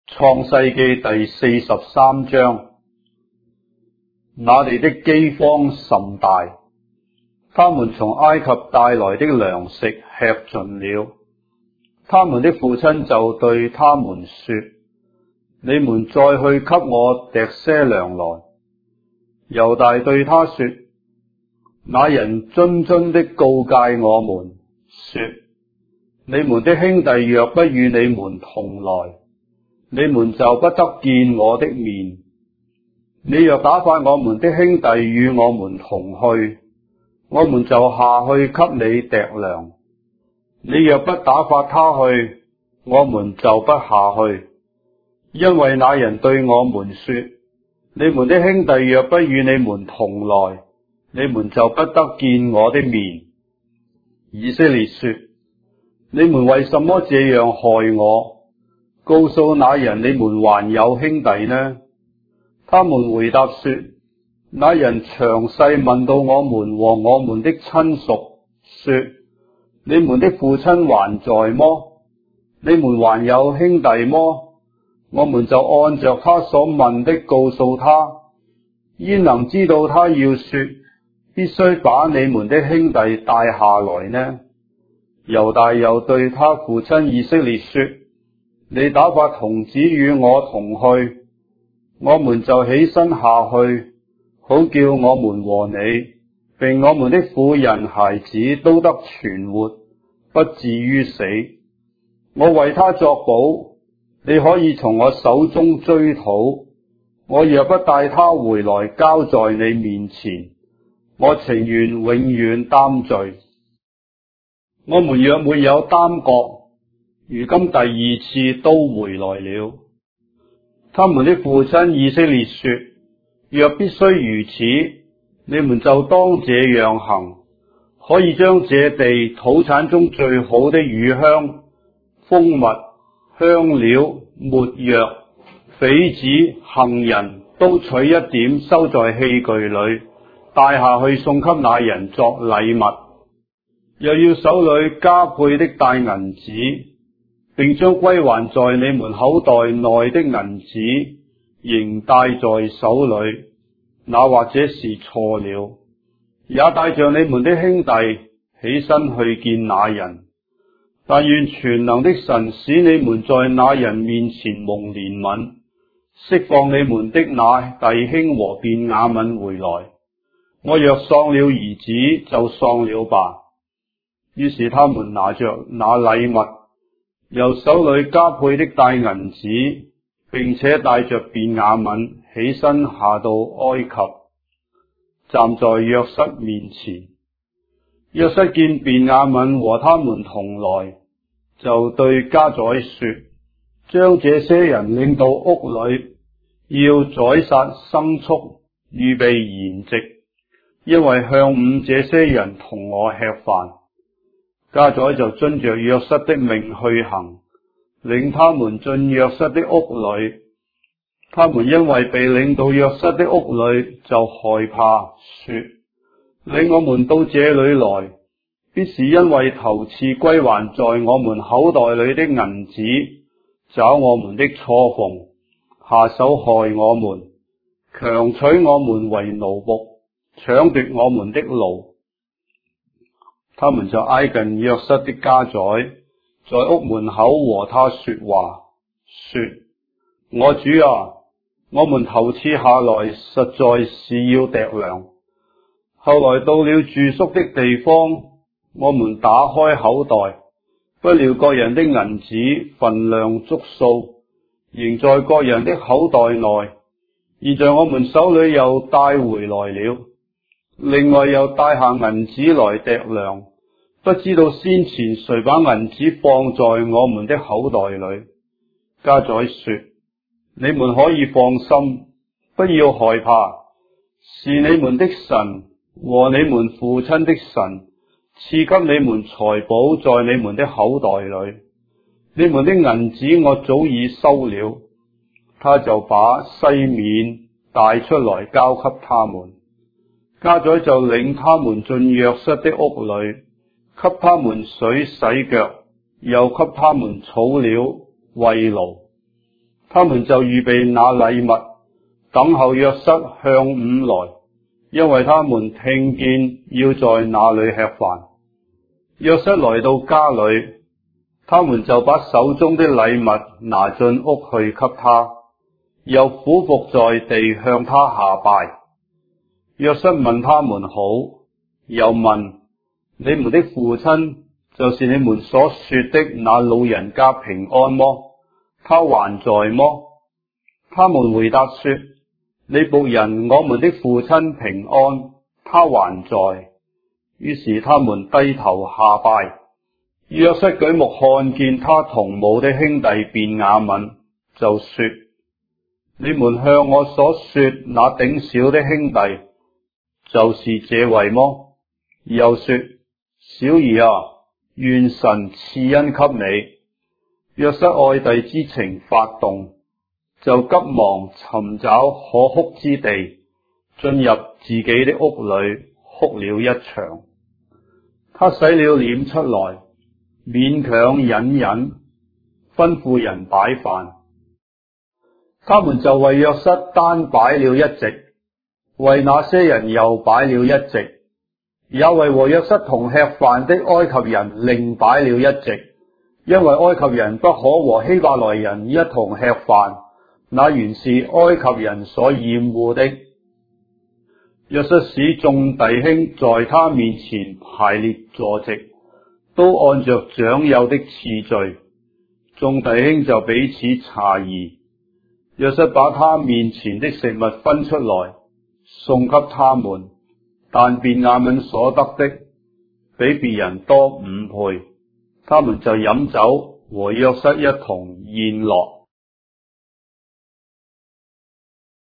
創世記第43章，那地的饑荒甚大，他們從埃及帶來的糧食吃盡了。他們的父親就對他們說：你們再去給我糴些糧來。猶大對他說：那人諄諄的告誡我們說，你們的兄弟若不與你們同來，你們就不得見我的面。你若打發我們的兄弟與我們同去，我們就下去給你糴糧。你若不打發他去，我們就不下去，因為那人對我們說，你們的兄弟若不與你們同來，你們就不得見我的面。以色列說：你們為什麼這樣害我？告訴那人你們還有兄弟呢？他們回答說：那人詳細問到我們和我們的親屬，說：你們的父親還在麼？你們還有兄弟麼？我們就按着他所問的告訴他。焉能知道他要說必須把你們的兄弟帶下來呢？猶大又對他父親以色列說：你打發童子與我同去，我們就起身下去，好叫我們和你，並我們的婦人孩子都得存活，不至於死。我為他作保，你可以從我手中追討。我若不帶他回來交在你面前，我情願永遠擔罪。我們若沒有耽擱，如今第二次都回來了。他們的父親以色列說：若必須如此，你們就當這樣行，可以將這地土產中最好的乳香、蜂蜜、香料、沒藥、榧子、杏仁都取一點，收在器具裏，帶下去送給那人作禮物。又要手裏加倍的帶銀子，並將歸還在你們口袋內的銀子仍帶在手裏，那或者是錯了，也帶着你們的兄弟起身去見那人。但願全能的神使你們在那人面前蒙憐憫，釋放你們的那弟兄和便雅憫回來。我若喪了兒子，就喪了吧。於是他們拿着那禮物，由手裏加倍的帶銀子，並且帶着便雅憫起身下到埃及，站在約瑟面前。約瑟見便雅憫和他們同來，就對家宰說：將這些人領到屋裏，要宰殺牲畜，預備筵席，因為晌午這些人同我吃飯。家宰就遵着約瑟的命去行，領他們進約瑟的屋裏。他們因為被領到約瑟的屋裏，就害怕，說：領我們到這裏來，必是因為頭次歸還在我們口袋裏的銀子，找我們的錯縫，下手害我們，強取我們為奴僕，搶奪我們的驢。他們就挨近約瑟的家宰，在屋門口和他說話，說：我主啊，我們頭次下來實在是要糴糧，後來到了住宿的地方，我們打開口袋，不料各人的銀子分量足數，仍在各人的口袋內，現在我們手裏又帶回來了，另外又帶下銀子來糴糧，不知道先前誰把銀子放在我們的口袋裏。家宰說：你們可以放心，不要害怕，是你們的神和你們父親的神賜給你們財寶在你們的口袋裏。你們的銀子我早已收了。他就把西面帶出來交給他們。家宰就領他們進約瑟的屋裏，給他們水洗腳，又給他們草料餵驢。 他們就預備那禮物，等候約瑟向午來，因為他們聽見要在那裏吃飯。約瑟來到家裏，他們就把手中的禮物拿進屋去給他，又俯伏在地向他下拜。約瑟問他們好，又問你們的父親，就是你們所說的那老人家平安麼？他還在麼？他們回答說，你僕人我們的父親平安，他還在。於是他們低頭下拜。約瑟舉目看見他同母的兄弟便雅憫，就說，你們向我所說那頂小的兄弟，就是這位麼？又說，小兒啊，願神賜恩給你。約瑟愛弟之情發動，就急忙尋找可哭之地，進入自己的屋裏哭了一場。他洗了臉出來，勉強忍忍，吩咐人擺飯。他們就為約瑟單擺了一席，為那些人又擺了一席，也為和約瑟同吃飯的埃及人另擺了一席，因為埃及人不可和希伯來人一同吃飯，那原是埃及人所厭惡的。約瑟使眾弟兄在他面前排列坐席，都按着長幼的次序，眾弟兄就彼此詫異。約瑟把他面前的食物分出來，送給他們，但便雅憫所得的比別人多5倍，他們就飲酒和約瑟一同宴樂。